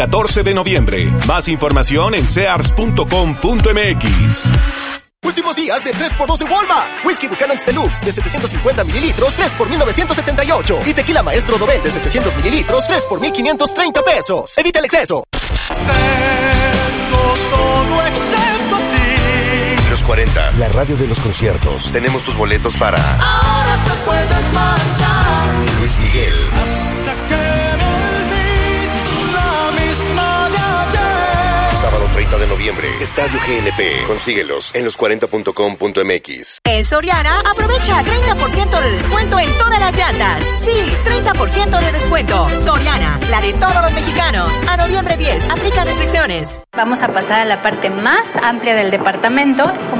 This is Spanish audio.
14 de noviembre. Más información en sears.com.mx. Últimos días de 3x2 de Walmart. Whisky Buchanan's Deluxe de 750 mililitros, 3 por 1,978. Y Tequila Maestro Dobel de 700 mililitros, 3 por 1,530 pesos. Evita el exceso. Tengo todo excepto a ti. Los 40, la radio de los conciertos. Tenemos tus boletos para Ahora te puedes marchar. Luis Miguel. Hasta que me olvides la misma de ayer. Sábado 30 de noviembre. Estadio GNP. Consíguelos en los40.com.mx. En Soriana, aprovecha 30% de descuento en todas las llantas. Sí, 30% de descuento. Soriana, la de todos los mexicanos. A noviembre 10, aplica restricciones. Vamos a pasar a la parte más amplia del departamento.